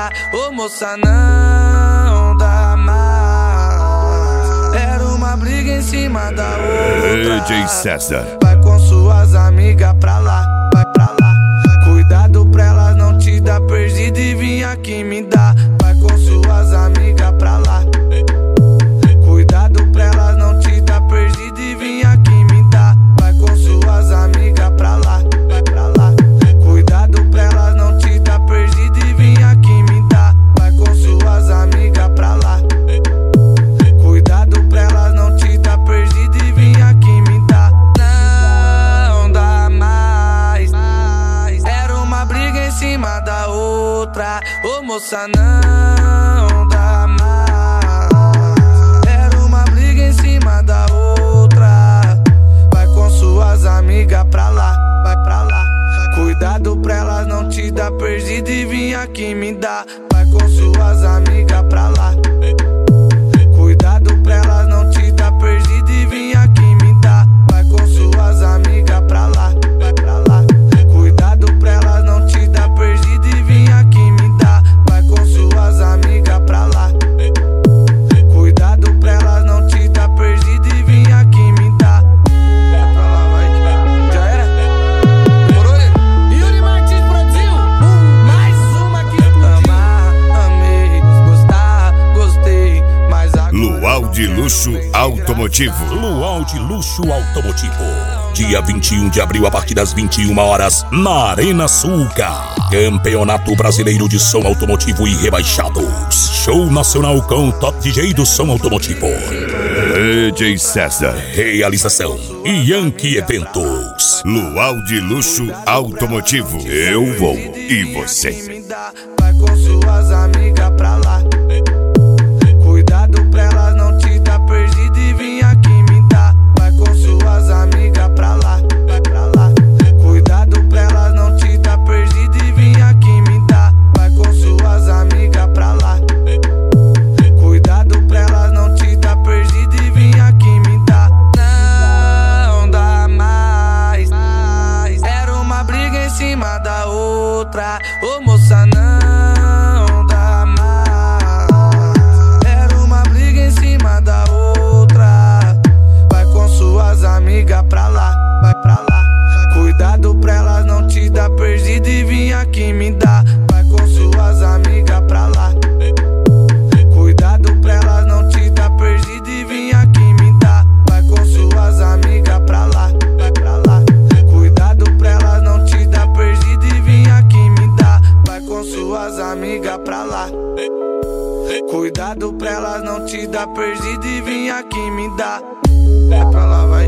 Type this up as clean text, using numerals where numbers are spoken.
outra. Ô moça, não dá mais. Era uma briga em cima da outra. DJ César. Vai com suas amigas pra lá, vai pra lá. Cuidado pra elas não te dar perdida e vir aqui me dar. Vai com suas amigas pra lá. Cuidado pra elas não te dar perdida e vir aqui me dar. Vai com suas amigas pra lá, vai pra lá. Cuidado pra elas não te dar perdida e vir aqui me dar. Vai com suas amigas pra lá. Cuidado pra elas não te dar perdida e vir aqui me dar. Não dá mais. Era uma briga em cima da outra. Ô moça, não dá mais. Era uma briga em cima da outra. Vai com suas amigas pra lá, vai pra lá. Cuidado pra elas não te dar perdida e vir aqui me dar. Vai com suas amigas pra lá. Cuidado pra elas não te dar perdida e vir aqui me dar. Vai com suas amigas pra lá, vai pra lá. Cuidado pra elas não te dar perdida e vir aqui me dar. Vai com suas amigas pra lá. Cuidado pra elas não te dar perdida e vir aqui me dar. Vai pra lá, vai. Já era? Demorou? Yuri Martins produziu mais uma que amar, amei, gostar, gostei, mas agora Luau de Luxo Automotivo. Luau de Luxo Automotivo. Dia 21 de abril, a partir das 21 horas, na Arena Sulca. Campeonato Brasileiro de Som Automotivo e Rebaixados. Show nacional com top DJ do som automotivo. DJ César. Realização Yankee Eventos. Luau de Luxo Automotivo. Eu vou e você. vai com suas amigas pra lá. Cuidado pra elas não te dar perdida e vir aqui me dar. Vai com suas amigas pra lá, vai pra lá. Cuidado pra elas não te dar perdida e vir aqui me dar. Vai com suas amigas pra lá. Cuidado pra elas não te dar perdida e vir aqui me dar. Não dá mais. Era uma briga em cima da outra. Ô moça, não dá mais. Era uma briga em cima da outra. Vai com suas amigas pra lá, vai pra lá. Cuidado pra elas não te dar perdida e vir aqui me dar. Vai com suas amigas pra lá. Cuidado pra elas não te dar perdida e vir aqui me dar. Vai com suas amigas pra lá, vai pra lá. Cuidado pra elas não te dar perdida e vir aqui me dar. Vai com suas amigas pra lá. Cuidado pra elas não te dar perdida e vir aqui me dar. Vai pra lá, vai.